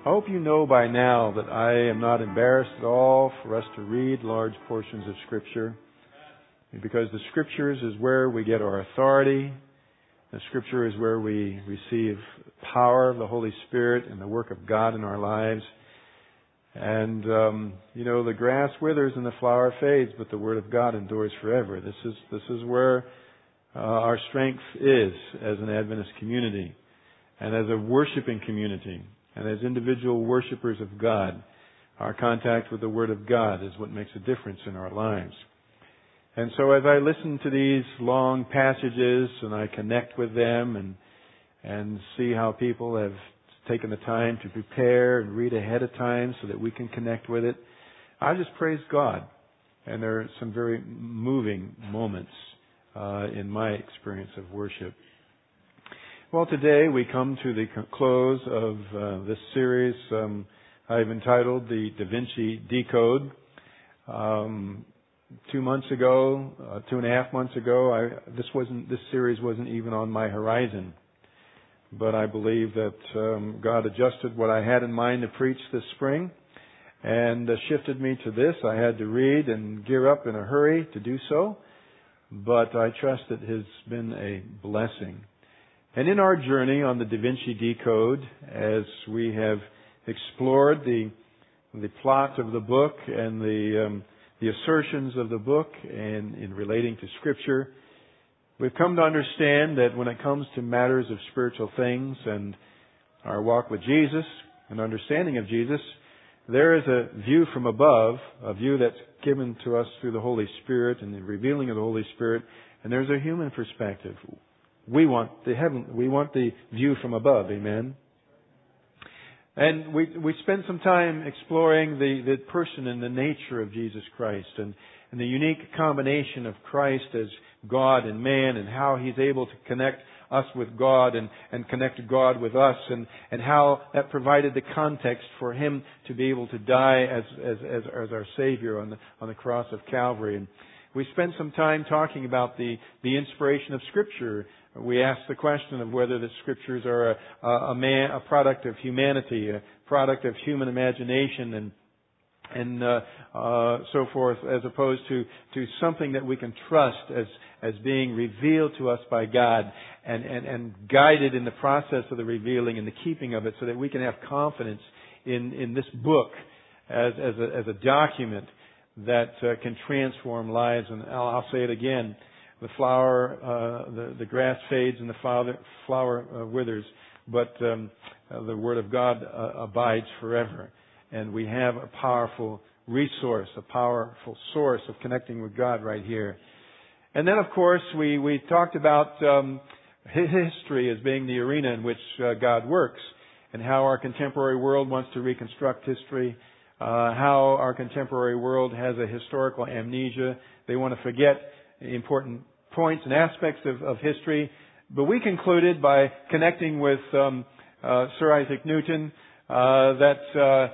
I hope you know by now that I am not embarrassed at all for us to read large portions of Scripture, because the Scriptures is where we get our authority. The Scripture is where we receive power of the Holy Spirit and the work of God in our lives. And, the grass withers and the flower fades, but the Word of God endures forever. This is where our strength is as an Adventist community and as a worshiping community and as individual worshipers of God. Our contact with the Word of God is what makes a difference in our lives. And so as I listen to these long passages and I connect with them and see how people have taken the time to prepare and read ahead of time so that we can connect with it, I just praise God. And there are some very moving moments in my experience of worship. Well, today we come to the close of this series I've entitled the Da Vinci Decode. 2 months ago, 2.5 months ago, this series wasn't even on my horizon. But I believe that God adjusted what I had in mind to preach this spring and shifted me to this. I had to read and gear up in a hurry to do so, but I trust it has been a blessing. And in our journey on the Da Vinci Decode, as we have explored the plot of the book and the assertions of the book and in relating to Scripture, we've come to understand that when it comes to matters of spiritual things and our walk with Jesus and understanding of Jesus, there is a view from above, a view that's given to us through the Holy Spirit and the revealing of the Holy Spirit, and there's a human perspective. We want the view from above, amen? And we spent some time exploring the person and the nature of Jesus Christ and the unique combination of Christ as God and man and how He's able to connect us with God and connect God with us and how that provided the context for Him to be able to die as our Savior on the cross of Calvary. And we spent some time talking about the inspiration of Scripture. We asked the question of whether the Scriptures are a product of humanity, a product of human imagination and so forth, as opposed to something that we can trust as being revealed to us by God and guided in the process of the revealing and the keeping of it, so that we can have confidence in this book as a document that can transform lives. And I'll say it again. The grass fades and the flower withers, but the Word of God abides forever. And we have a powerful resource, a powerful source of connecting with God right here. And then, of course, we talked about history as being the arena in which God works, and how our contemporary world wants to reconstruct history, how our contemporary world has a historical amnesia. They want to forget important points and aspects of history. But we concluded by connecting with Sir Isaac Newton that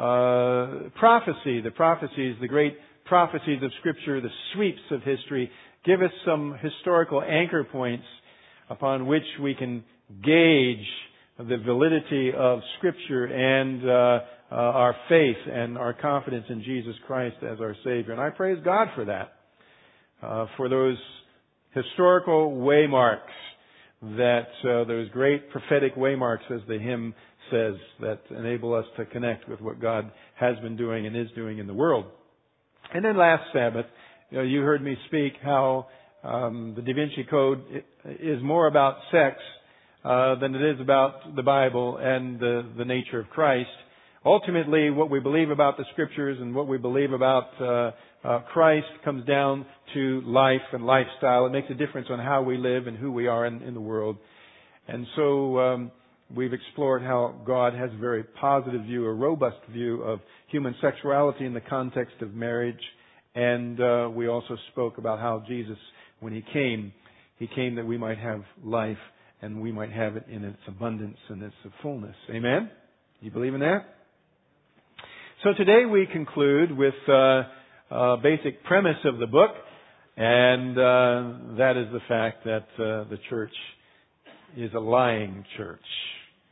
the great prophecies of Scripture, the sweeps of history, give us some historical anchor points upon which we can gauge the validity of Scripture and our faith and our confidence in Jesus Christ as our Savior. And I praise God for that, for those historical waymarks, those great prophetic waymarks, as the hymn says, that enable us to connect with what God has been doing and is doing in the world. And then last Sabbath, you heard me speak how the Da Vinci Code is more about sex than it is about the Bible and the nature of Christ. Ultimately, what we believe about the Scriptures and what we believe about Christ comes down to life and lifestyle. It makes a difference on how we live and who we are in the world. And so we've explored how God has a very positive view, a robust view of human sexuality in the context of marriage. And we also spoke about how Jesus, when He came that we might have life and we might have it in its abundance and its fullness. Amen? You believe in that? So today we conclude with a basic premise of the book, and that is the fact that the church is a lying church.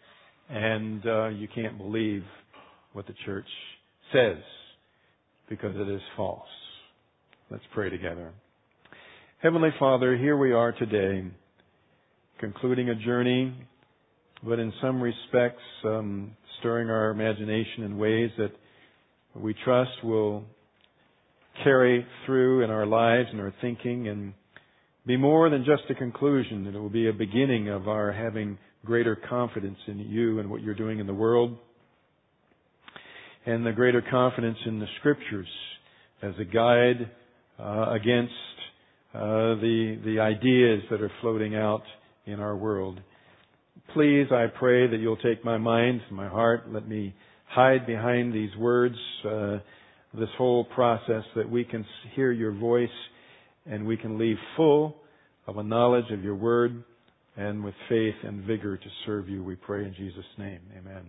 and you can't believe what the church says because it is false. Let's pray together. Heavenly Father, here we are today, concluding a journey, but in some respects stirring our imagination in ways that we trust will carry through in our lives and our thinking and be more than just a conclusion. It will be a beginning of our having greater confidence in you and what you're doing in the world, and the greater confidence in the Scriptures as a guide against the ideas that are floating out in our world. Please, I pray that you'll take my mind, my heart, let me hide behind these words, this whole process, that we can hear your voice and we can leave full of a knowledge of your word and with faith and vigor to serve you, we pray in Jesus' name. Amen.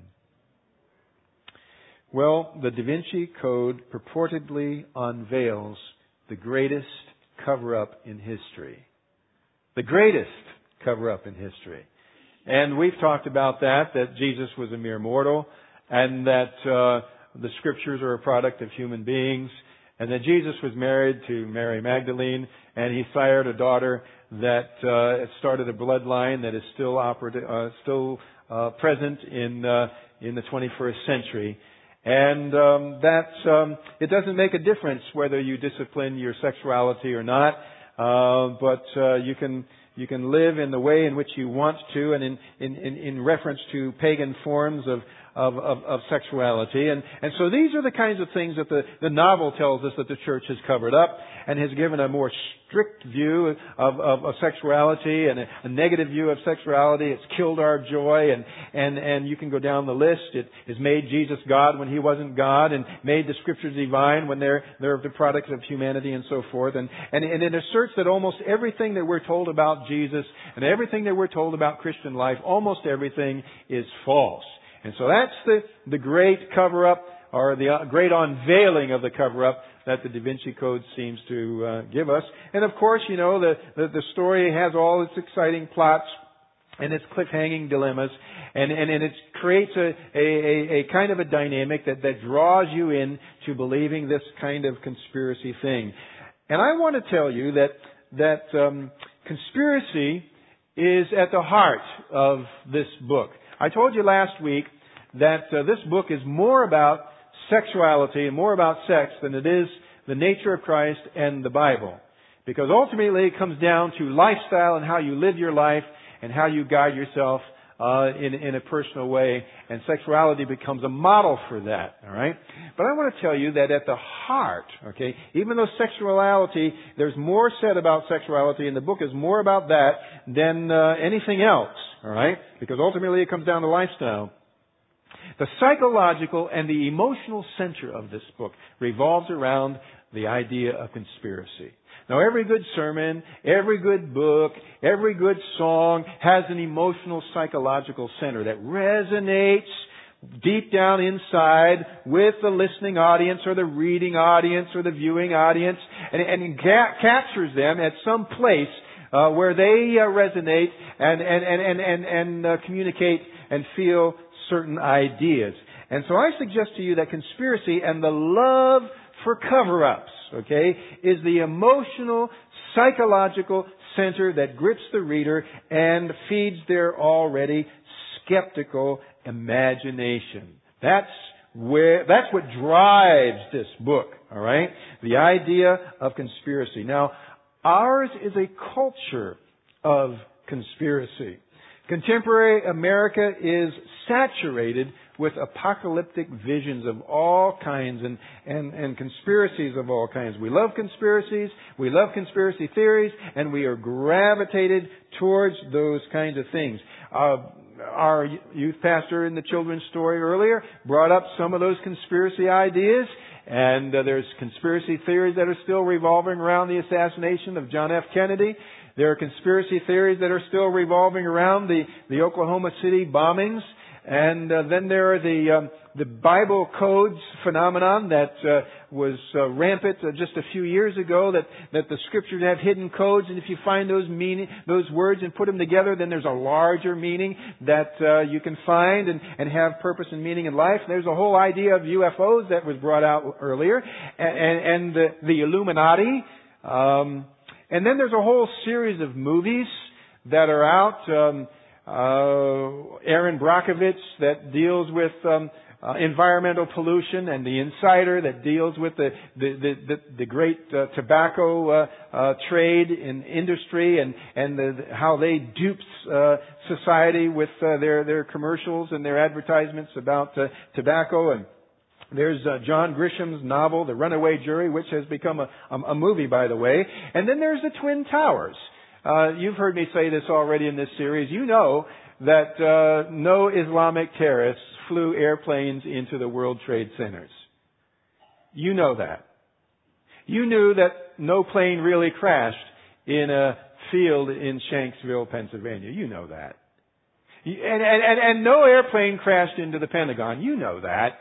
Well, the Da Vinci Code purportedly unveils the greatest cover-up in history. The greatest cover-up in history. And we've talked about that Jesus was a mere mortal, and that the Scriptures are a product of human beings, and that Jesus was married to Mary Magdalene, and he sired a daughter that started a bloodline that is still present in the 21st century. And it doesn't make a difference whether you discipline your sexuality or not, but you can live in the way in which you want to, and in reference to pagan forms of sexuality. And so these are the kinds of things that the novel tells us that the church has covered up and has given a more strict view of sexuality and a negative view of sexuality. It's killed our joy, and you can go down the list. It has made Jesus God when he wasn't God, and made the Scriptures divine when they're the products of humanity, and so forth. And it asserts that almost everything that we're told about Jesus and everything that we're told about Christian life, almost everything is false. And so that's the great cover-up, or the great unveiling of the cover-up that the Da Vinci Code seems to give us. And of course, you know, the story has all its exciting plots and its cliffhanging dilemmas, and it creates a kind of a dynamic that draws you in to believing this kind of conspiracy thing. And I want to tell you that conspiracy is at the heart of this book. I told you last week that this book is more about sexuality and more about sex than it is the nature of Christ and the Bible. Because ultimately it comes down to lifestyle and how you live your life and how you guide yourself in a personal way. And sexuality becomes a model for that. All right? But I want to tell you that at the heart, okay, even though sexuality, there's more said about sexuality, and the book is more about that than anything else. All right? Because ultimately it comes down to lifestyle. The psychological and the emotional center of this book revolves around the idea of conspiracy. Now, every good sermon, every good book, every good song has an emotional, psychological center that resonates deep down inside with the listening audience or the reading audience or the viewing audience, and captures them at some place where they resonate and communicate and feel certain ideas. And so I suggest to you that conspiracy and the love for cover-ups, okay, is the emotional, psychological center that grips the reader and feeds their already skeptical imagination. That's what drives this book, all right? The idea of conspiracy. Now, ours is a culture of conspiracy. Contemporary America is saturated with apocalyptic visions of all kinds and conspiracies of all kinds. We love conspiracies, we love conspiracy theories, and we are gravitated towards those kinds of things. Our youth pastor in the children's story earlier brought up some of those conspiracy ideas, and there's conspiracy theories that are still revolving around the assassination of John F. Kennedy. There are conspiracy theories that are still revolving around the Oklahoma City bombings. And then there are the Bible codes phenomenon that was rampant just a few years ago, that the Scriptures have hidden codes, and if you find those words and put them together, then there's a larger meaning that you can find and have purpose and meaning in life. There's a whole idea of UFOs that was brought out earlier, and the Illuminati. And then there's a whole series of movies that are out. Aaron Brockovich that deals with environmental pollution, and The Insider that deals with the great tobacco trade in industry and how they dupes society with their commercials and their advertisements about tobacco. And there's John Grisham's novel, The Runaway Jury, which has become a movie, by the way. And then there's the Twin Towers. You've heard me say this already in this series. You know that no Islamic terrorists flew airplanes into the World Trade Centers. You know that. You knew that no plane really crashed in a field in Shanksville, Pennsylvania. You know that. And no airplane crashed into the Pentagon. You know that.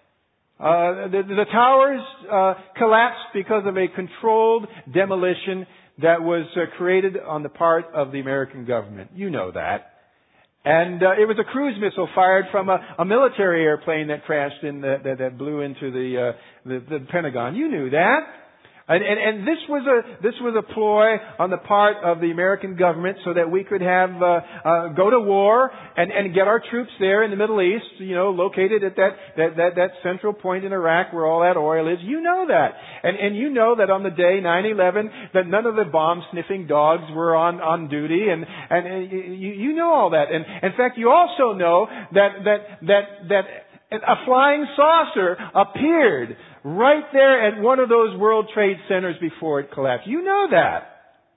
The towers collapsed because of a controlled demolition that was created on the part of the American government. You know that. And it was a cruise missile fired from a military airplane that crashed that blew into the Pentagon. You knew that. And this was a ploy on the part of the American government so that we could have go to war and get our troops there in the Middle East, located at that central point in Iraq where all that oil is. You know that. And you know that on the day 9/11 that none of the bomb sniffing dogs were on duty, and you know all that. And in fact, you also know that a flying saucer appeared right there at one of those World Trade Centers before it collapsed. You know that.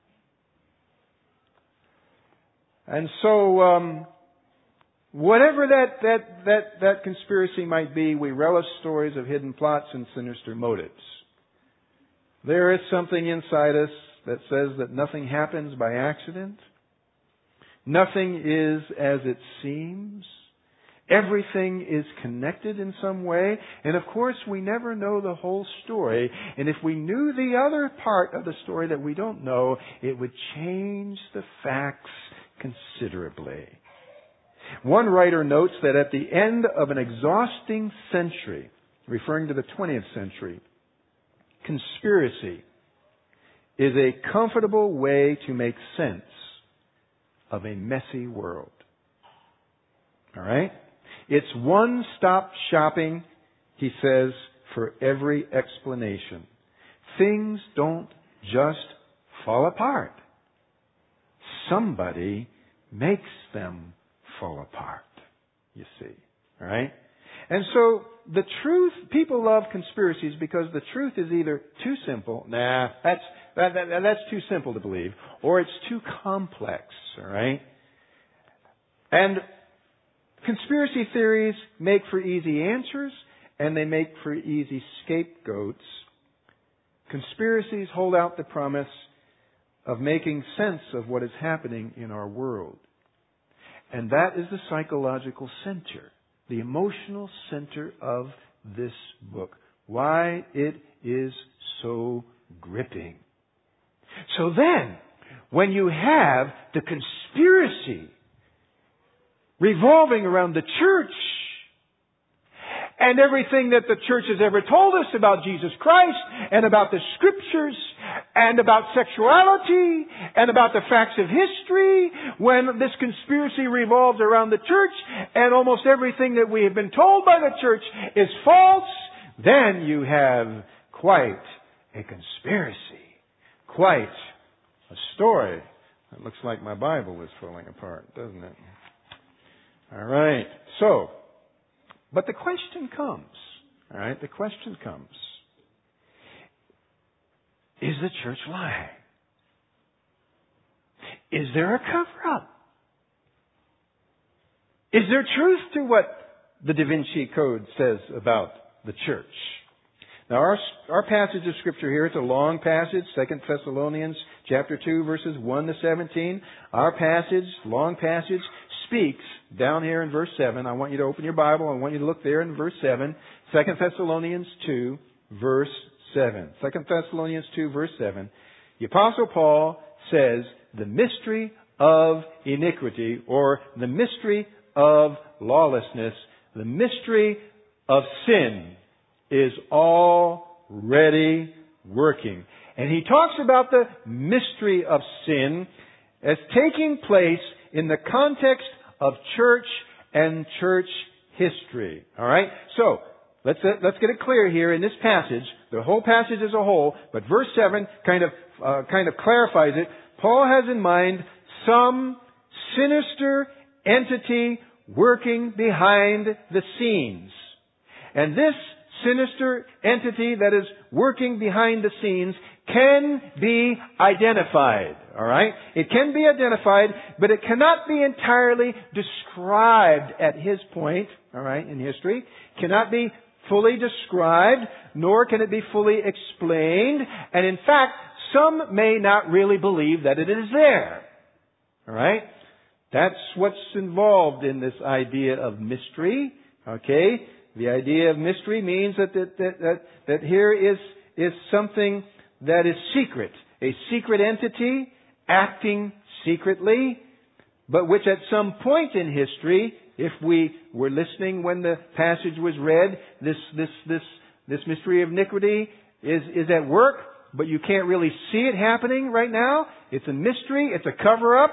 And so, whatever that conspiracy might be, we relish stories of hidden plots and sinister motives. There is something inside us that says that nothing happens by accident. Nothing is as it seems. Everything is connected in some way. And of course, we never know the whole story. And if we knew the other part of the story that we don't know, it would change the facts considerably. One writer notes that at the end of an exhausting century, referring to the 20th century, conspiracy is a comfortable way to make sense of a messy world. All right? It's one-stop shopping, he says, for every explanation. Things don't just fall apart. Somebody makes them fall apart, you see. All right? And so the truth, people love conspiracies because the truth is either too simple, that's too simple to believe, or it's too complex, all right? And conspiracy theories make for easy answers, and they make for easy scapegoats. Conspiracies hold out the promise of making sense of what is happening in our world. And that is the psychological center, the emotional center of this book. Why it is so gripping. So then, when you have the conspiracy revolving around the church and everything that the church has ever told us about Jesus Christ and about the Scriptures and about sexuality and about the facts of history, when this conspiracy revolves around the church and almost everything that we have been told by the church is false, then you have quite a conspiracy, quite a story. It looks like my Bible is falling apart, doesn't it? All right. So, but the question comes. All right. The question comes. Is the church lying? Is there a cover-up? Is there truth to what the Da Vinci Code says about the church? Now, our passage of Scripture here, it's a long passage, 2 Thessalonians chapter 2, verses 1 to 17. Our passage, long passage, speaks down here in verse 7. I want you to open your Bible. I want you to look there in verse 7. 2 Thessalonians 2, verse 7. 2 Thessalonians 2, verse 7. The Apostle Paul says, the mystery of iniquity, or the mystery of lawlessness, the mystery of sin is already working. And he talks about the mystery of sin as taking place in the context of church and church history. All right? So, let's get it clear here in this passage, the whole passage as a whole, but verse 7 kind of clarifies it. Paul has in mind some sinister entity working behind the scenes. And this sinister entity that is working behind the scenes can be identified. All right? It can be identified, but it cannot be entirely described at his point, all right, in history. Cannot be fully described, nor can it be fully explained. And in fact, some may not really believe that it is there. All right? That's what's involved in this idea of mystery. Okay? The idea of mystery means that here is something that is secret. A secret entity acting secretly, but which at some point in history, if we were listening when the passage was read, this mystery of iniquity is at work, but you can't really see it happening right now. It's a mystery. It's a cover-up.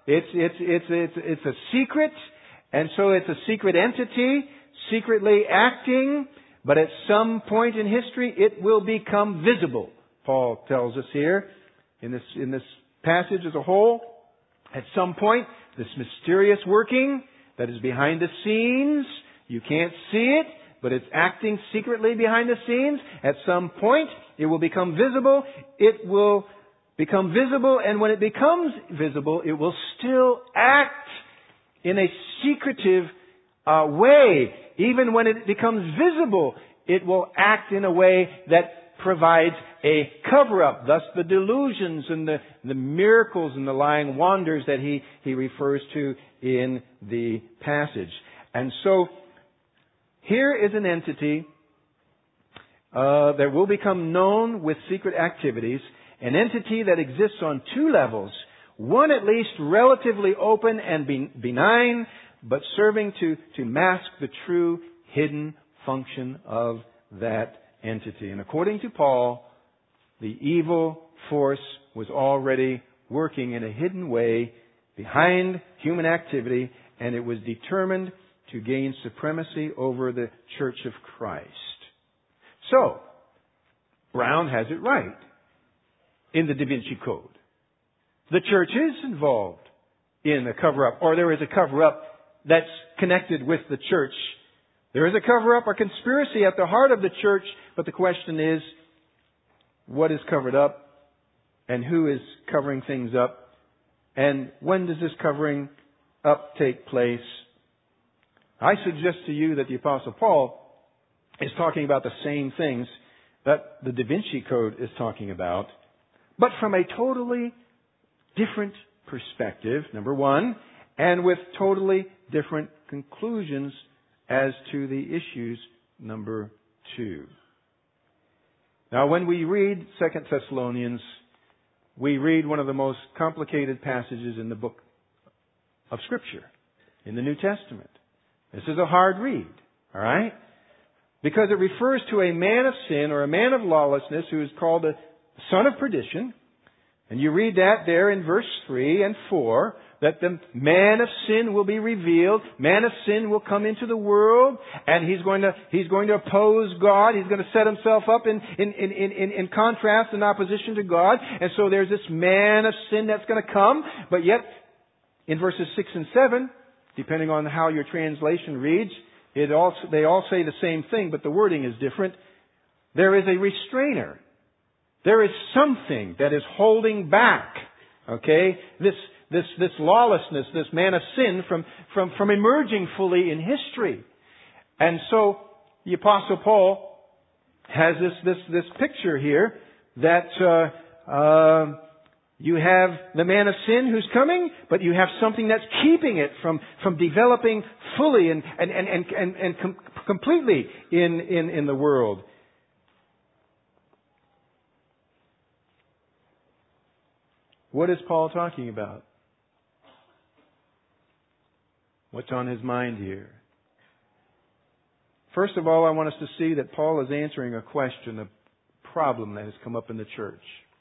It's a secret. And so it's a secret entity, secretly acting, but at some point in history, it will become visible. Paul tells us here in this passage as a whole, at some point, this mysterious working that is behind the scenes, you can't see it, but it's acting secretly behind the scenes. At some point, it will become visible. It will become visible, and when it becomes visible, it will still act in a secretive way. Even when it becomes visible, it will act in a way that provides a cover-up. Thus the delusions and the miracles and the lying wonders that he refers to in the passage. And so, here is an entity that will become known with secret activities, an entity that exists on two levels. One at least relatively open and benign, but serving to mask the true hidden function of that entity. And according to Paul, the evil force was already working in a hidden way behind human activity, and it was determined to gain supremacy over the Church of Christ. So, Brown has it right in the Da Vinci Code. The church is involved in a cover-up, or there is a cover-up that's connected with the church. There is a cover-up or conspiracy at the heart of the church, but the question is, what is covered up and who is covering things up? And when does this covering up take place? I suggest to you that the Apostle Paul is talking about the same things that the Da Vinci Code is talking about, but from a totally different perspective, number one, and with totally different conclusions as to the issues, number two. Now, when we read 2 Thessalonians, we read one of the most complicated passages in the book of Scripture, in the New Testament. This is a hard read, all right? Because it refers to a man of sin or a man of lawlessness who is called a son of perdition. And you read that there in verse 3 and 4, that the man of sin will be revealed. Man of sin will come into the world, and he's going to oppose God. He's going to set himself up in contrast and opposition to God. And so there's this man of sin that's going to come. But yet, in verses 6 and 7, depending on how your translation reads, they all say the same thing, but the wording is different. There is a restrainer. There is something that is holding back, okay, this lawlessness, this man of sin from emerging fully in history. And so the Apostle Paul has this picture here that You have the man of sin who's coming, but you have something that's keeping it from developing fully and completely in the world. What is Paul talking about? What's on his mind here? First of all, I want us to see that Paul is answering a question, a problem that has come up in the church.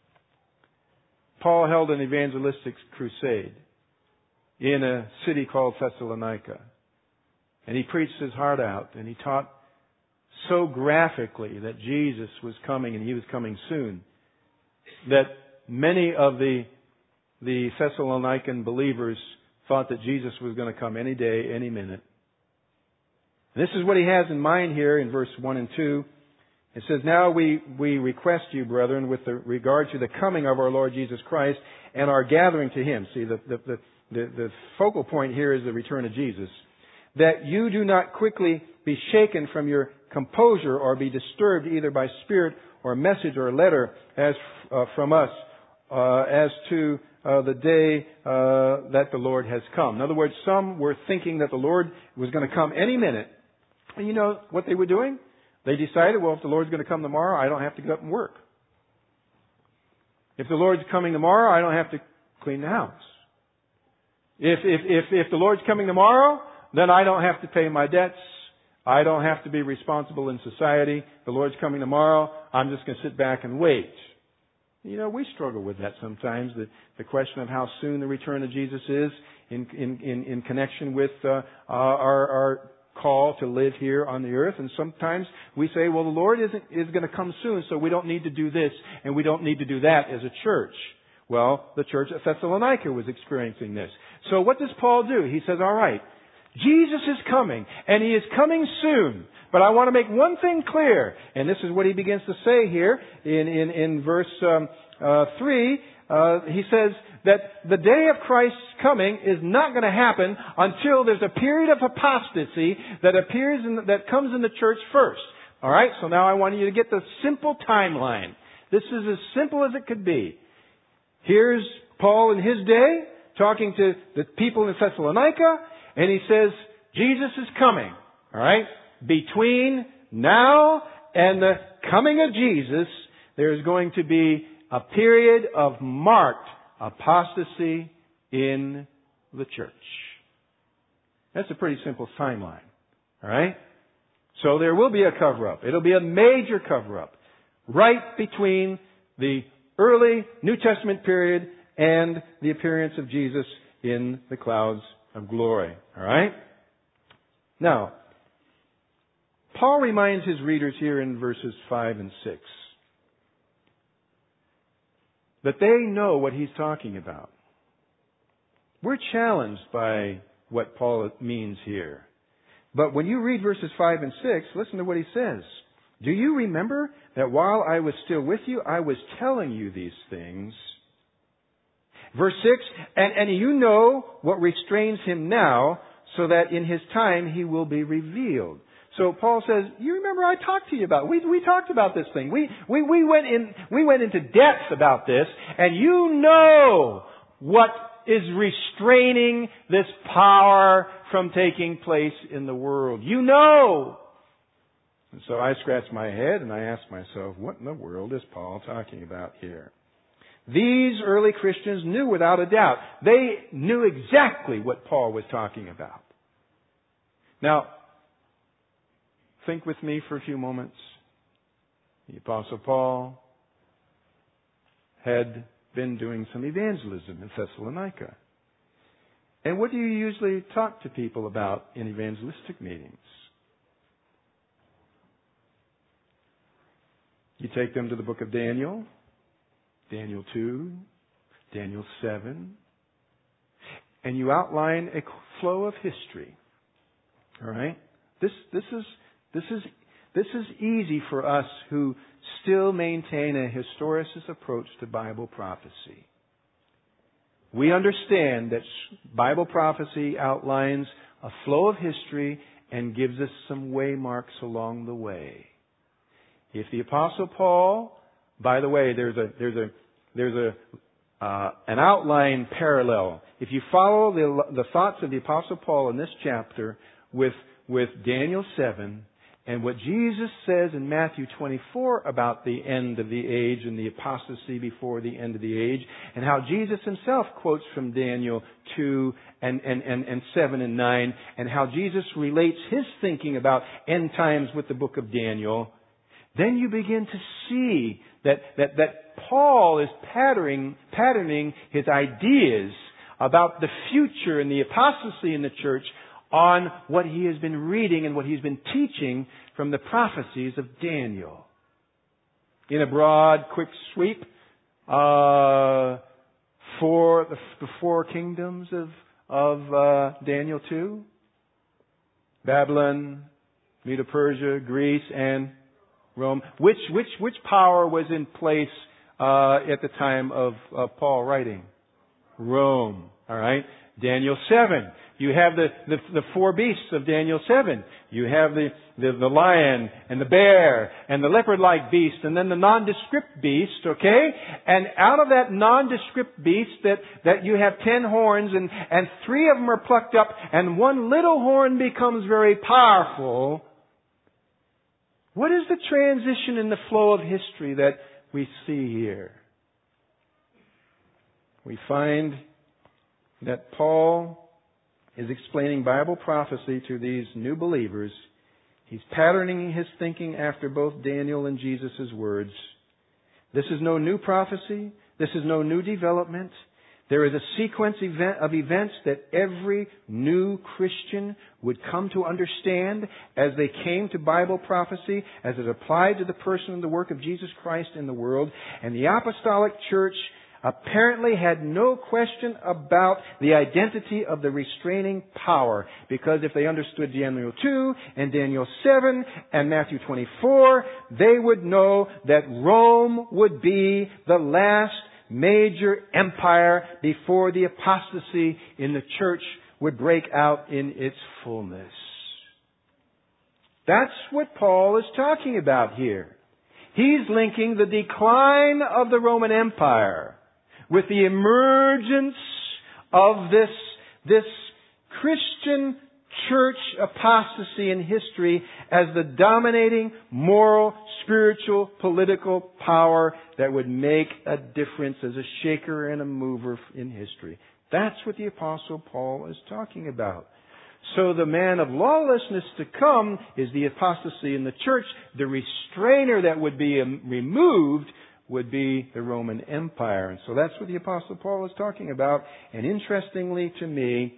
Paul held an evangelistic crusade in a city called Thessalonica. And he preached his heart out, and he taught so graphically that Jesus was coming and he was coming soon, that many of the Thessalonican believers thought that Jesus was going to come any day, any minute. This is what he has in mind here in verse 1 and 2. It says, "Now we request you, brethren, with regard to the coming of our Lord Jesus Christ and our gathering to Him." See, the focal point here is the return of Jesus. "That you do not quickly be shaken from your composure or be disturbed either by spirit or message or letter as from us as to the day that the Lord has come." In other words, some were thinking that the Lord was going to come any minute. And you know what they were doing? They decided, well, if the Lord's going to come tomorrow, I don't have to get up and work. If the Lord's coming tomorrow, I don't have to clean the house. If the Lord's coming tomorrow, then I don't have to pay my debts. I don't have to be responsible in society. The Lord's coming tomorrow, I'm just going to sit back and wait. You know, we struggle with that sometimes, the question of how soon the return of Jesus is in connection with our call to live here on the earth. And sometimes we say, well, the Lord is going to come soon, so we don't need to do this and we don't need to do that as a church. Well, the church at Thessalonica was experiencing this. So what does Paul do? He says, all right, Jesus is coming, and He is coming soon. But I want to make one thing clear, and this is what he begins to say here in verse 3. He says that the day of Christ's coming is not going to happen until there's a period of apostasy that comes in the church first. All right? So now I want you to get the simple timeline. This is as simple as it could be. Here's Paul in his day talking to the people in Thessalonica, and he says, Jesus is coming. All right? Between now and the coming of Jesus, there's going to be a period of marked apostasy in the church. That's a pretty simple timeline. All right? So there will be a cover-up. It'll be a major cover-up right between the early New Testament period and the appearance of Jesus in the clouds of glory. All right? Now, Paul reminds his readers here in verses 5 and 6 that they know what he's talking about. We're challenged by what Paul means here. But when you read verses 5 and 6, listen to what he says. Do you remember that while I was still with you, I was telling you these things? Verse 6, and you know what restrains him now, so that in his time he will be revealed. So Paul says, you remember I talked to you about it. We talked about this thing. We went into depth about this, and you know what is restraining this power from taking place in the world. You know. And so I scratched my head and I asked myself, what in the world is Paul talking about here? These early Christians knew without a doubt. They knew exactly what Paul was talking about. Now, think with me for a few moments. The Apostle Paul had been doing some evangelism in Thessalonica. And what do you usually talk to people about in evangelistic meetings? You take them to the book of Daniel, Daniel 2, Daniel 7, and you outline a flow of history. All right? This is easy for us who still maintain a historicist approach to Bible prophecy. We understand that Bible prophecy outlines a flow of history and gives us some waymarks along the way. If the Apostle Paul, by the way, there's an outline parallel. If you follow the thoughts of the Apostle Paul in this chapter with Daniel 7 and what Jesus says in Matthew 24 about the end of the age and the apostasy before the end of the age, and how Jesus himself quotes from Daniel 2 and 7 and 9, and how Jesus relates his thinking about end times with the book of Daniel, then you begin to see that Paul is patterning his ideas about the future and the apostasy in the church on what he has been reading and what he's been teaching from the prophecies of Daniel. In a broad, quick sweep, for the four kingdoms of Daniel 2, Babylon, Medo-Persia, Greece, and Rome. Which power was in place at the time of Paul writing? Rome. All right. Daniel 7. You have the four beasts of Daniel 7. You have the lion and the bear and the leopard-like beast, and then the nondescript beast, okay? And out of that nondescript beast that you have 10 horns, and 3 of them are plucked up, and one little horn becomes very powerful. What is the transition in the flow of history that we see here? We find that Paul is explaining Bible prophecy to these new believers. He's patterning his thinking after both Daniel and Jesus' words. This is no new prophecy. This is no new development. There is a sequence of events that every new Christian would come to understand as they came to Bible prophecy, as it applied to the person and the work of Jesus Christ in the world. And the apostolic church apparently had no question about the identity of the restraining power, because if they understood Daniel 2 and Daniel 7 and Matthew 24, they would know that Rome would be the last major empire before the apostasy in the church would break out in its fullness. That's what Paul is talking about here. He's linking the decline of the Roman Empire with the emergence of this Christian church apostasy in history as the dominating moral, spiritual, political power that would make a difference as a shaker and a mover in history. That's what the Apostle Paul is talking about. So the man of lawlessness to come is the apostasy in the church. The restrainer that would be removed would be the Roman Empire. And so that's what the Apostle Paul is talking about. And interestingly to me,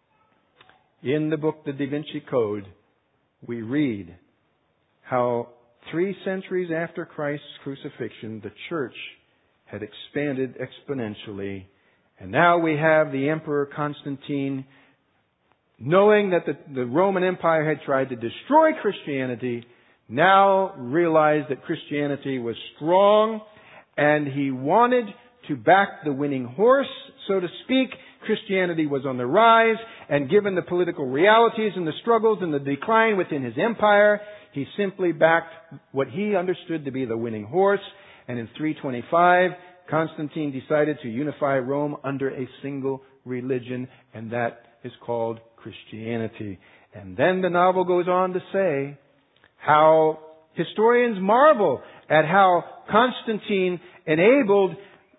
in the book, The Da Vinci Code, we read how 3 centuries after Christ's crucifixion, the church had expanded exponentially. And now we have the Emperor Constantine, knowing that the Roman Empire had tried to destroy Christianity, now realized that Christianity was strong, and he wanted to back the winning horse, so to speak. Christianity was on the rise, and given the political realities and the struggles and the decline within his empire, he simply backed what he understood to be the winning horse. And in 325, Constantine decided to unify Rome under a single religion, and that is called Christianity. And then the novel goes on to say how historians marvel at how Constantine enabled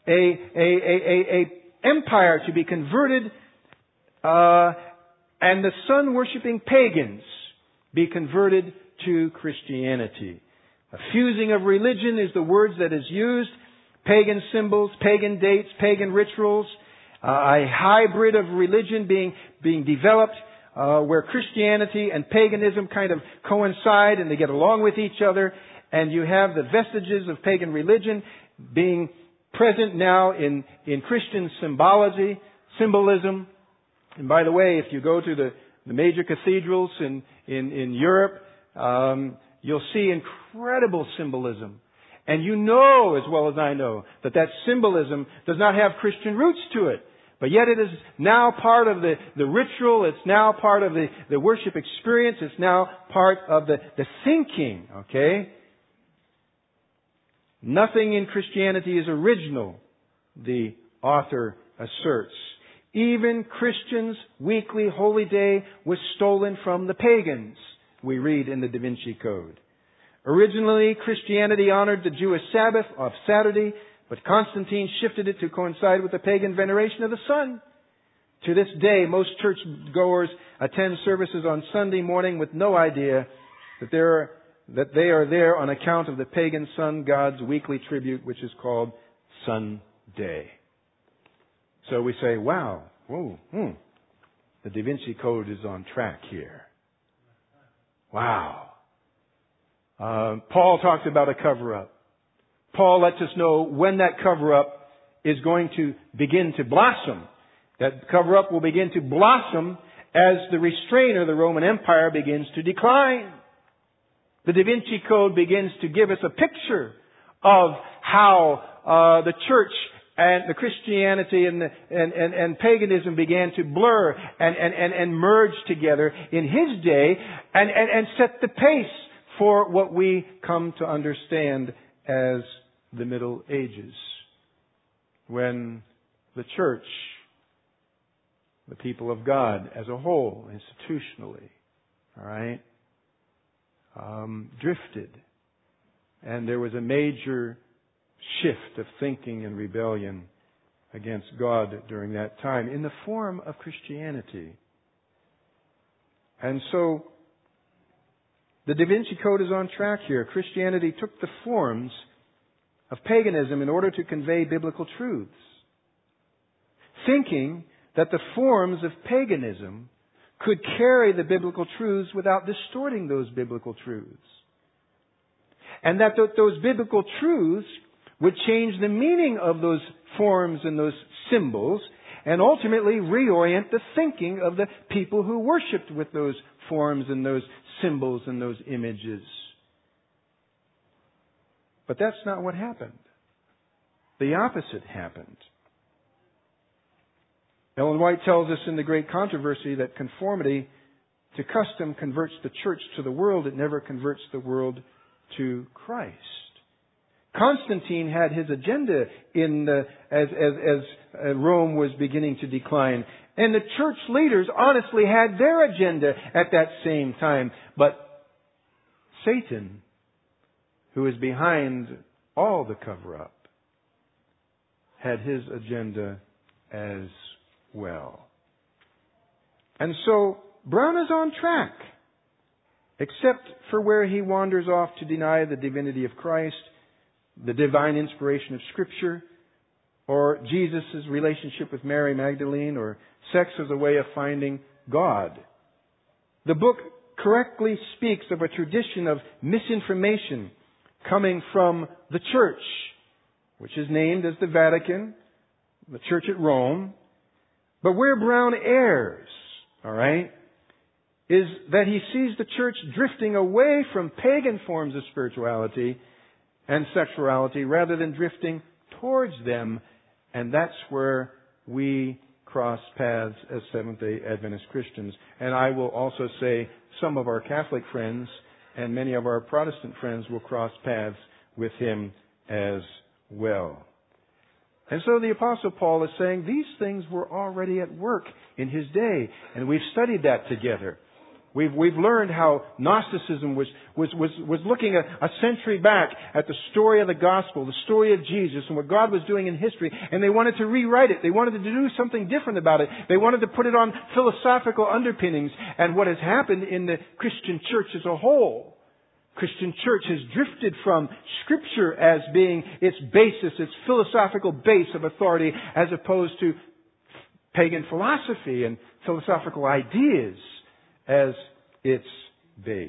a empire to be converted, and the sun-worshipping pagans be converted to Christianity. A fusing of religion is the words that is used. Pagan symbols, pagan dates, pagan rituals, a hybrid of religion being developed, where Christianity and paganism kind of coincide and they get along with each other. And you have the vestiges of pagan religion being present now in Christian symbolism. And by the way, if you go to the major cathedrals in Europe, you'll see incredible symbolism. And you know as well as I know that symbolism does not have Christian roots to it. But yet it is now part of the ritual. It's now part of the worship experience. It's now part of the thinking, okay? Nothing in Christianity is original. The author asserts, even Christians' weekly holy day was stolen from the pagans, we read in the Da Vinci Code. Originally, Christianity honored the Jewish Sabbath of Saturday, but Constantine shifted it to coincide with the pagan veneration of the sun. To this day, most churchgoers attend services on Sunday morning with no idea that they are there on account of the pagan sun god's weekly tribute, which is called Sunday. So we say, wow, the Da Vinci Code is on track here. Wow. Paul talked about a cover-up. Paul lets us know when that cover-up is going to begin to blossom. That cover-up will begin to blossom as the restrainer, the Roman Empire, begins to decline. The Da Vinci Code begins to give us a picture of how the church and the Christianity and paganism began to blur and merge together in his day and set the pace for what we come to understand as the Middle Ages, when the church, the people of God as a whole, institutionally, drifted. And there was a major shift of thinking and rebellion against God during that time in the form of Christianity. And so, the Da Vinci Code is on track here. Christianity took the forms of paganism in order to convey biblical truths, thinking that the forms of paganism could carry the biblical truths without distorting those biblical truths. And that those biblical truths would change the meaning of those forms and those symbols and ultimately reorient the thinking of the people who worshipped with those forms and those symbols and those images. But that's not what happened. The opposite happened. Ellen White tells us in The Great Controversy that conformity to custom converts the church to the world. It never converts the world to Christ. Constantine had his agenda as Rome was beginning to decline. And the church leaders honestly had their agenda at that same time. But Satan, who is behind all the cover-up, had his agenda as well. And so, Brown is on track, except for where he wanders off to deny the divinity of Christ, the divine inspiration of Scripture, or Jesus' relationship with Mary Magdalene, or sex as a way of finding God. The book correctly speaks of a tradition of misinformation coming from the church, which is named as the Vatican, the church at Rome. But where Brown errs, is that he sees the church drifting away from pagan forms of spirituality and sexuality rather than drifting towards them. And that's where we cross paths as Seventh-day Adventist Christians. And I will also say some of our Catholic friends and many of our Protestant friends will cross paths with him as well. And so the Apostle Paul is saying these things were already at work in his day, and we've studied that together. We've learned how Gnosticism was looking a century back at the story of the gospel, the story of Jesus, and what God was doing in history, and they wanted to rewrite it. They wanted to do something different about it. They wanted to put it on philosophical underpinnings. And what has happened in the Christian church as a whole, Christian church has drifted from Scripture as being its basis, its philosophical base of authority, as opposed to pagan philosophy and philosophical ideas as its base.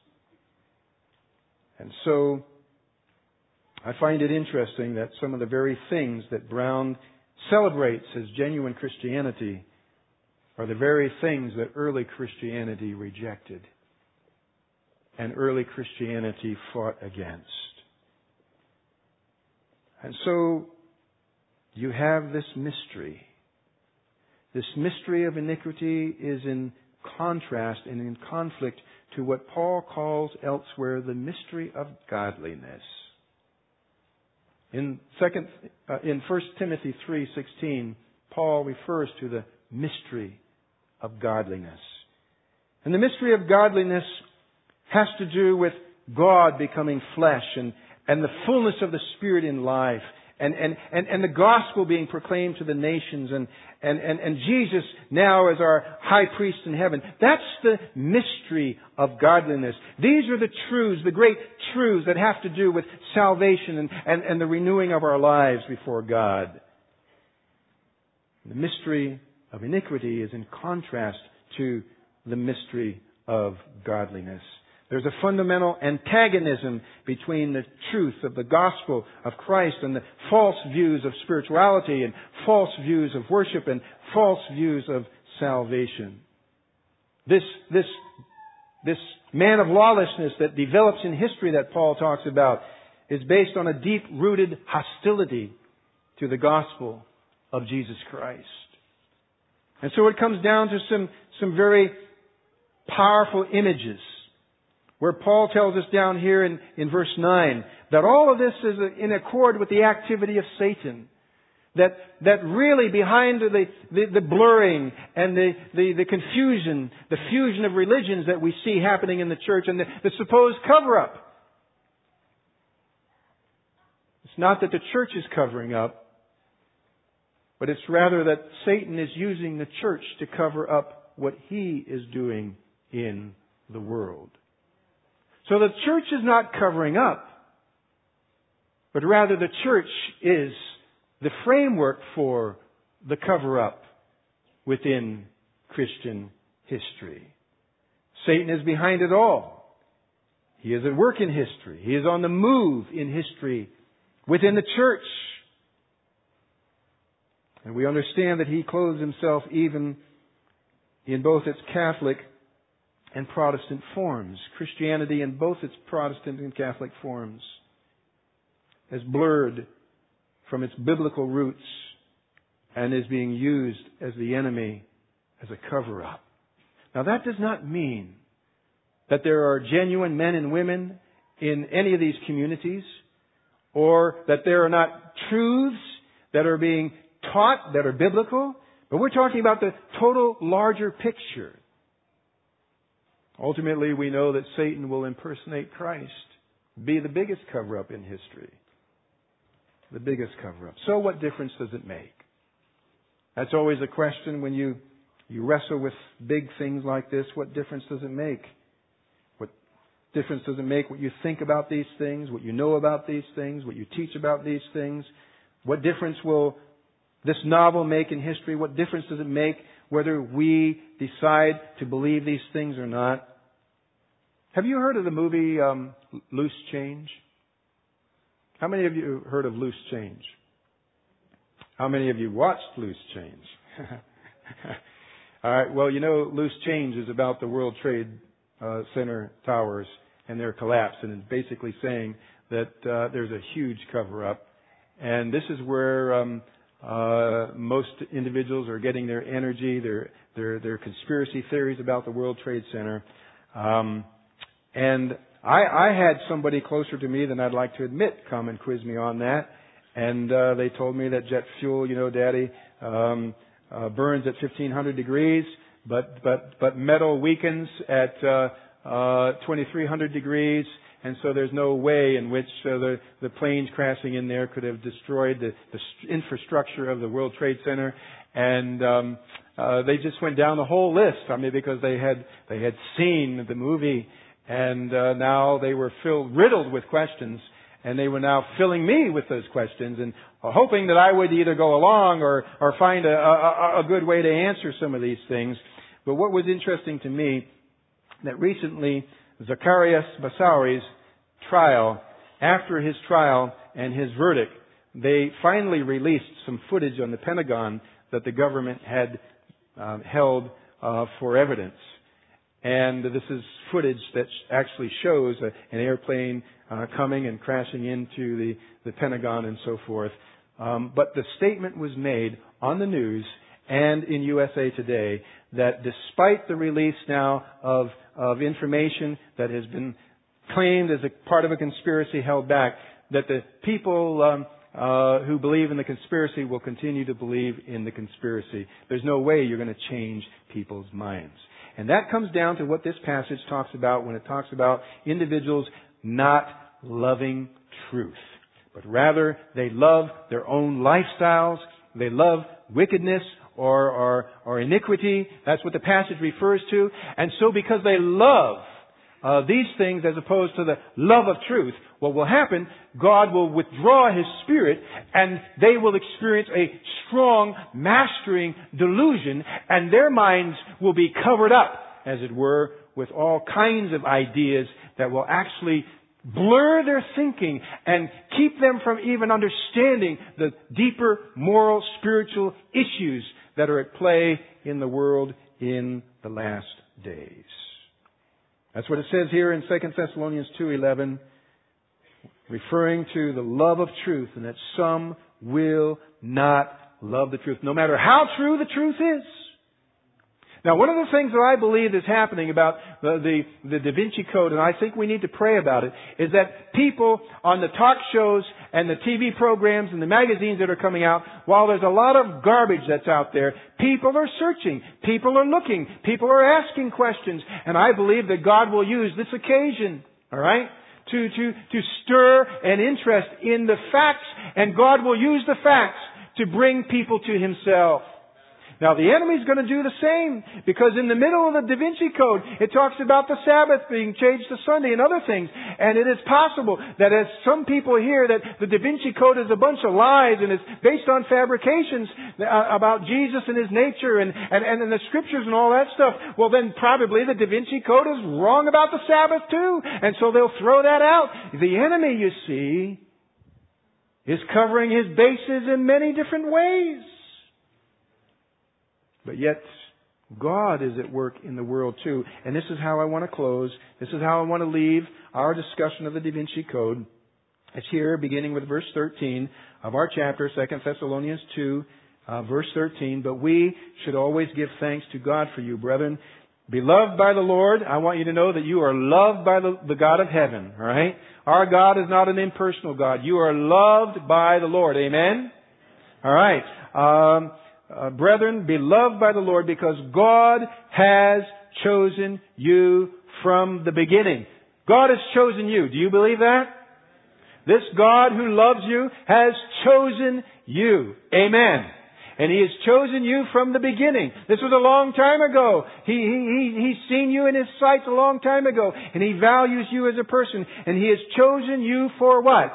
And so, I find it interesting that some of the very things that Brown celebrates as genuine Christianity are the very things that early Christianity rejected and early Christianity fought against. And so, you have this mystery. This mystery of iniquity is in contrast and in conflict to what Paul calls elsewhere the mystery of godliness. In 1 Timothy 3:16, Paul refers to the mystery of godliness. And the mystery of godliness has to do with God becoming flesh and the fullness of the Spirit in life and the gospel being proclaimed to the nations and Jesus now as our high priest in heaven. That's the mystery of godliness. These are the truths, the great truths that have to do with salvation and the renewing of our lives before God. The mystery of iniquity is in contrast to the mystery of godliness. There's a fundamental antagonism between the truth of the gospel of Christ and the false views of spirituality and false views of worship and false views of salvation. This man of lawlessness that develops in history that Paul talks about is based on a deep-rooted hostility to the gospel of Jesus Christ. And so it comes down to some very powerful images where Paul tells us down here in verse 9 that all of this is in accord with the activity of Satan. That really behind the blurring and the confusion, the fusion of religions that we see happening in the church and the supposed cover-up. It's not that the church is covering up, but it's rather that Satan is using the church to cover up what he is doing in the world. So the church is not covering up, but rather the church is the framework for the cover-up within Christian history. Satan is behind it all. He is at work in history. He is on the move in history within the church. And we understand that he clothes himself even in both its Catholic and Protestant forms. Christianity in both its Protestant and Catholic forms has blurred from its biblical roots and is being used as the enemy as a cover-up. Now that does not mean that there are genuine men and women in any of these communities or that there are not truths that are being taught that are biblical, but we're talking about the total larger picture. Ultimately, we know that Satan will impersonate Christ, be the biggest cover-up in history. The biggest cover-up. So what difference does it make? That's always a question when you wrestle with big things like this. What difference does it make? What difference does it make what you think about these things, what you know about these things, what you teach about these things? What difference will this novel make in history? What difference does it make whether we decide to believe these things or not? Have you heard of the movie Loose Change? How many of you heard of Loose Change? How many of you watched Loose Change? All right. Well, you know, Loose Change is about the World Trade Center towers and their collapse, and it's basically saying that there's a huge cover-up, and this is where most individuals are getting their energy, their conspiracy theories about the World Trade Center. And I had somebody closer to me than I'd like to admit come and quiz me on that. And they told me that jet fuel, you know, Daddy, burns at 1,500 degrees, but metal weakens at 2,300 degrees. And so there's no way in which the planes crashing in there could have destroyed the infrastructure of the World Trade Center. And they just went down the whole list. I mean, because they had seen the movie, and now they were riddled with questions, and they were now filling me with those questions, and hoping that I would either go along or find a good way to answer some of these things. But what was interesting to me, that recently Zacarias Moussaoui trial, after his trial and his verdict, they finally released some footage on the Pentagon that the government had held for evidence. And this is footage that actually shows an airplane coming and crashing into the Pentagon and so forth. But the statement was made on the news and in USA Today that despite the release now of information that has been claimed as a part of a conspiracy held back, that the people who believe in the conspiracy will continue to believe in the conspiracy. There's no way you're going to change people's minds. And that comes down to what this passage talks about when it talks about individuals not loving truth, but rather they love their own lifestyles, they love wickedness or iniquity. That's what the passage refers to. And so because they love these things as opposed to the love of truth, what will happen, God will withdraw His Spirit and they will experience a strong, mastering delusion, and their minds will be covered up, as it were, with all kinds of ideas that will actually blur their thinking and keep them from even understanding the deeper moral, spiritual issues that are at play in the world in the last days. That's what it says here in 2 Thessalonians 2:11, referring to the love of truth, and that some will not love the truth, no matter how true the truth is. Now, one of the things that I believe is happening about the Da Vinci Code, and I think we need to pray about it, is that people on the talk shows and the TV programs and the magazines that are coming out, while there's a lot of garbage that's out there, people are searching, people are looking, people are asking questions, and I believe that God will use this occasion, all right, to stir an interest in the facts, and God will use the facts to bring people to Himself. Now, the enemy's going to do the same, because in the middle of the Da Vinci Code, it talks about the Sabbath being changed to Sunday and other things. And it is possible that as some people hear that the Da Vinci Code is a bunch of lies and is based on fabrications about Jesus and His nature and the Scriptures and all that stuff, well then probably the Da Vinci Code is wrong about the Sabbath too. And so they'll throw that out. The enemy, you see, is covering his bases in many different ways. But yet, God is at work in the world too. And this is how I want to close. This is how I want to leave our discussion of the Da Vinci Code. It's here, beginning with verse 13 of our chapter, 2 Thessalonians 2, verse 13. But we should always give thanks to God for you, brethren. Beloved by the Lord, I want you to know that you are loved by the God of heaven. All right? Our God is not an impersonal God. You are loved by the Lord. Amen? All right. Brethren, beloved by the Lord, because God has chosen you from the beginning. God has chosen you. Do you believe that? This God who loves you has chosen you. Amen. And He has chosen you from the beginning. This was a long time ago. He's seen you in His sights a long time ago. And He values you as a person. And He has chosen you for what?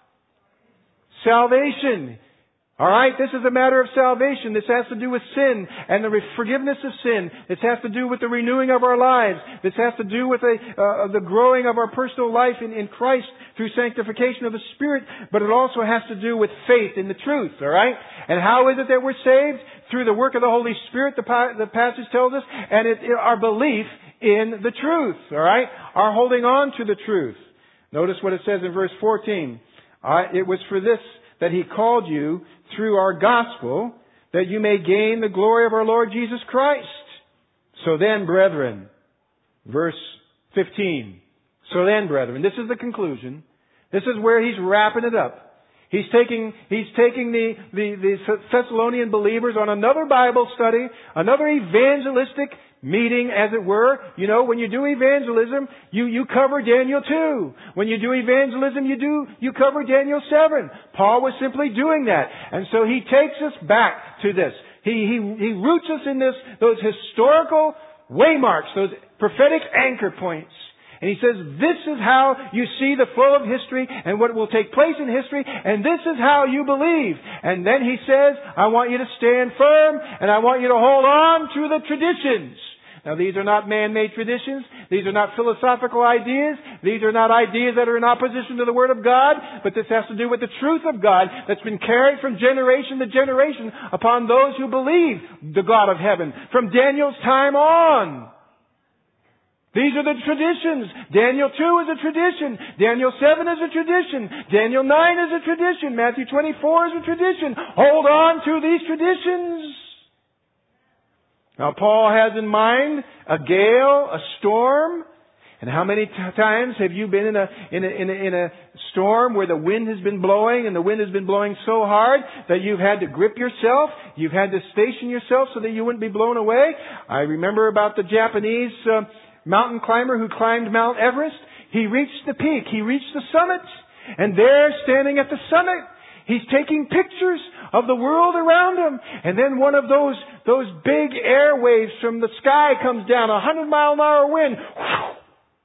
Salvation. All right, this is a matter of salvation. This has to do with sin and the forgiveness of sin. This has to do with the renewing of our lives. This has to do with the growing of our personal life in Christ through sanctification of the Spirit. But it also has to do with faith in the truth. All right, and how is it that we're saved? Through the work of the Holy Spirit, the passage tells us, and our belief in the truth. All right, our holding on to the truth. Notice what it says in verse 14. It was for this that He called you through our gospel, that you may gain the glory of our Lord Jesus Christ. So then, brethren, verse 15. So then, brethren, this is the conclusion. This is where he's wrapping it up. He's taking the Thessalonian believers on another Bible study, another evangelistic meeting, as it were. You know, when you do evangelism, you cover Daniel 2. When you do evangelism, you cover Daniel 7. Paul was simply doing that. And so he takes us back to this. He roots us in those historical waymarks, those prophetic anchor points. And he says, this is how you see the flow of history and what will take place in history, and this is how you believe. And then he says, I want you to stand firm, and I want you to hold on to the traditions. Now, these are not man-made traditions. These are not philosophical ideas. These are not ideas that are in opposition to the Word of God, but this has to do with the truth of God that's been carried from generation to generation upon those who believe the God of heaven, from Daniel's time on. These are the traditions. Daniel 2 is a tradition. Daniel 7 is a tradition. Daniel 9 is a tradition. Matthew 24 is a tradition. Hold on to these traditions. Now, Paul has in mind a gale, a storm. And how many times have you been in a storm where the wind has been blowing, and the wind has been blowing so hard that you've had to grip yourself, you've had to station yourself so that you wouldn't be blown away? I remember about the Japanese mountain climber who climbed Mount Everest. He reached the peak, he reached the summit, and there, standing at the summit, he's taking pictures of the world around him. And then one of those big air waves from the sky comes down, 100-mile-an-hour wind. Whew!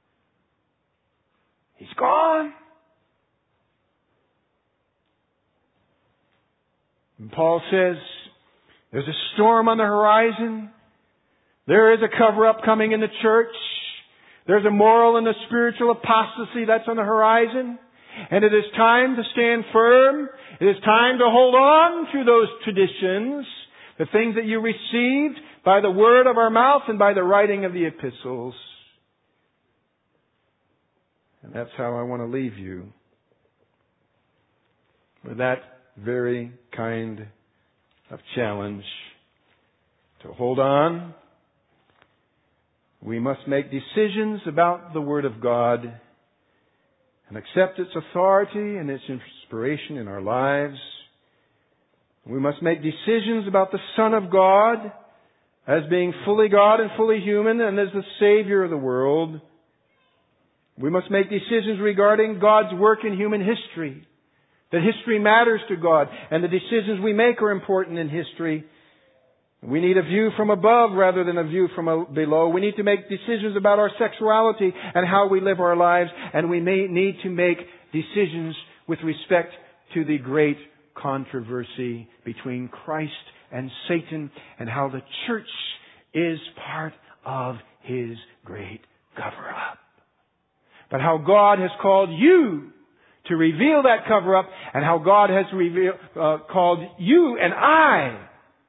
He's gone. And Paul says, there's a storm on the horizon. There is a cover-up coming in the church. There's a moral and a spiritual apostasy that's on the horizon. And it is time to stand firm. It is time to hold on to those traditions, the things that you received by the word of our mouth and by the writing of the epistles. And that's how I want to leave you, with that very kind of challenge to hold on. We must make decisions about the Word of God and accept its authority and its inspiration in our lives. We must make decisions about the Son of God as being fully God and fully human and as the Savior of the world. We must make decisions regarding God's work in human history. That history matters to God, and the decisions we make are important in history. We need a view from above rather than a view from below. We need to make decisions about our sexuality and how we live our lives, and we may need to make decisions with respect to the great controversy between Christ and Satan and how the church is part of His great cover-up. But how God has called you to reveal that cover-up, and how God has called you and I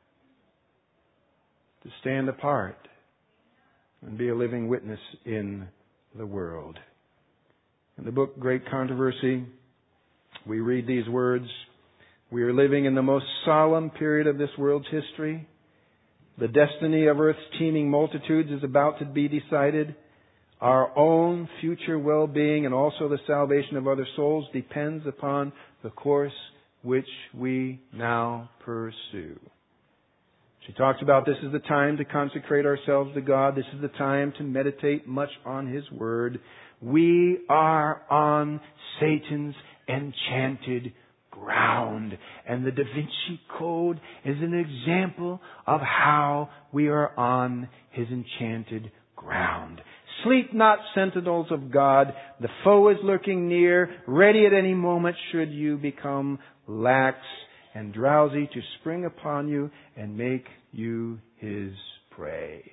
to stand apart and be a living witness in the world. In the book Great Controversy, we read these words: we are living in the most solemn period of this world's history. The destiny of Earth's teeming multitudes is about to be decided. Our own future well-being and also the salvation of other souls depends upon the course which we now pursue. She talks about this is the time to consecrate ourselves to God. This is the time to meditate much on His Word. We are on Satan's enchanted ground. And the Da Vinci Code is an example of how we are on His enchanted ground. Sleep not, sentinels of God. The foe is lurking near, ready at any moment should you become lax and drowsy to spring upon you and make you his prey.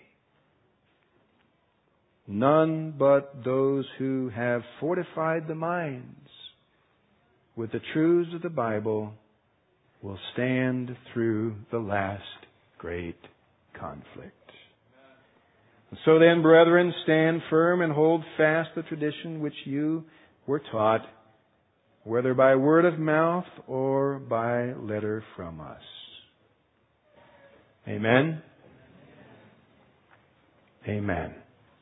None but those who have fortified the minds with the truths of the Bible will stand through the last great conflict. So then, brethren, stand firm and hold fast the tradition which you were taught, whether by word of mouth or by letter from us. Amen? Amen.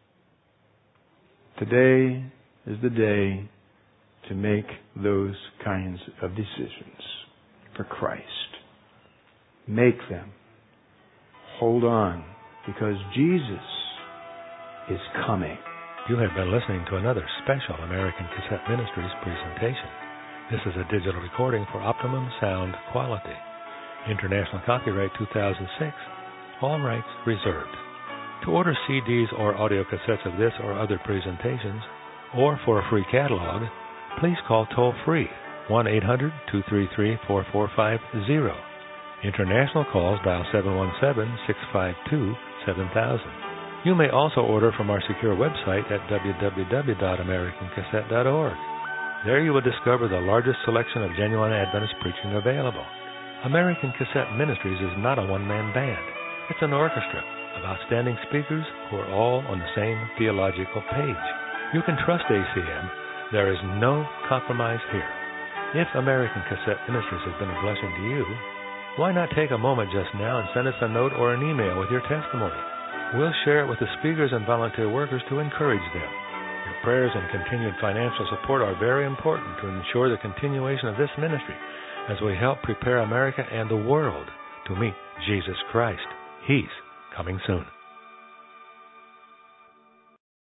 Today is the day to make those kinds of decisions for Christ. Make them. Hold on, because Jesus is coming. You have been listening to another special American Cassette Ministries presentation. This is a digital recording for optimum sound quality. International copyright 2006. All rights reserved. To order CDs or audio cassettes of this or other presentations, or for a free catalog, please call toll-free 1-800-233-4450. International calls dial 717-652-7000. You may also order from our secure website at www.americancassette.org. There you will discover the largest selection of genuine Adventist preaching available. American Cassette Ministries is not a one-man band. It's an orchestra of outstanding speakers who are all on the same theological page. You can trust ACM. There is no compromise here. If American Cassette Ministries has been a blessing to you, why not take a moment just now and send us a note or an email with your testimony? We'll share it with the speakers and volunteer workers to encourage them. Your prayers and continued financial support are very important to ensure the continuation of this ministry as we help prepare America and the world to meet Jesus Christ. He's coming soon.